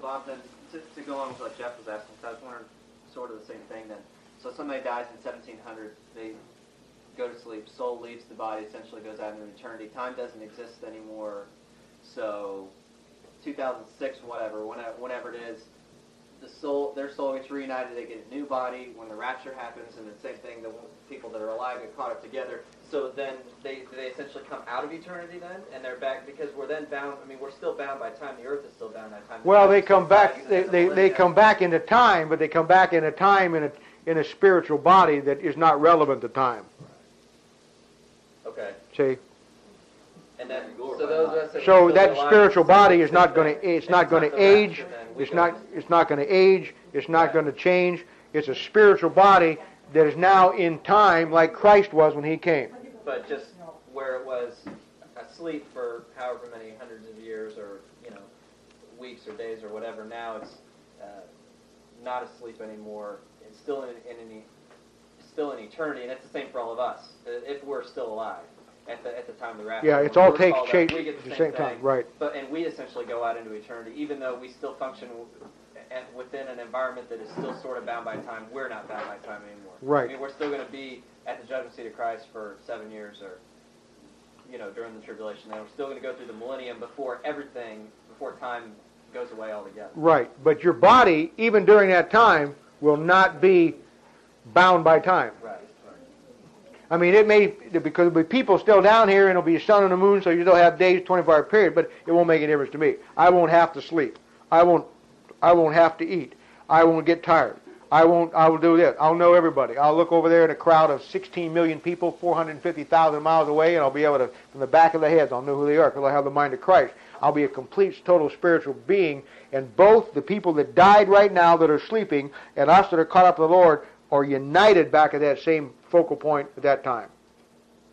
Bob, then, to go on with what Jeff was asking, so I was wondering sort of the same thing then. So somebody dies in 1700, they go to sleep, soul leaves the body, essentially goes out into eternity. Time doesn't exist anymore, so 2006, whenever it is, their soul gets reunited, they get a new body. When the rapture happens, and the same thing, the people that are alive get caught up together. So then they essentially come out of eternity then, and they're back, because we're then bound. I mean, we're still bound by time. The earth is still bound by time. Well, they come back. They come back into time, but they come back into time in a spiritual body that is not relevant to time. Okay. See. And then, so so that spiritual body is not going to. It's not going to age. It's not going to age. It's not going to change. It's a spiritual body that is now in time, like Christ was when He came. But just where it was asleep for however many hundreds of years, or weeks or days or whatever, now it's not asleep anymore. It's still in eternity, and it's the same for all of us if we're still alive at the time of the rapture. Yeah, it's all takes shape at the same time, right? And we essentially go out into eternity, even though we still function within an environment that is still sort of bound by time. We're not bound by time anymore. Right. I mean, we're still going to be at the judgment seat of Christ for 7 years, or during the tribulation. And we're still going to go through the millennium before time goes away altogether. Right. But your body, even during that time, will not be bound by time. Right. I mean, it may, because there'll be people still down here, and it'll be a sun and the moon, so you still have days, 24-hour period, but it won't make any difference to me. I won't have to sleep. I won't have to eat. I won't get tired. I will do this. I'll know everybody. I'll look over there in a crowd of 16 million people, 450,000 miles away, and I'll be able to, from the back of the heads, I'll know who they are, because I'll have the mind of Christ. I'll be a complete, total spiritual being, and both the people that died right now that are sleeping and us that are caught up to the Lord are united back at that same focal point at that time.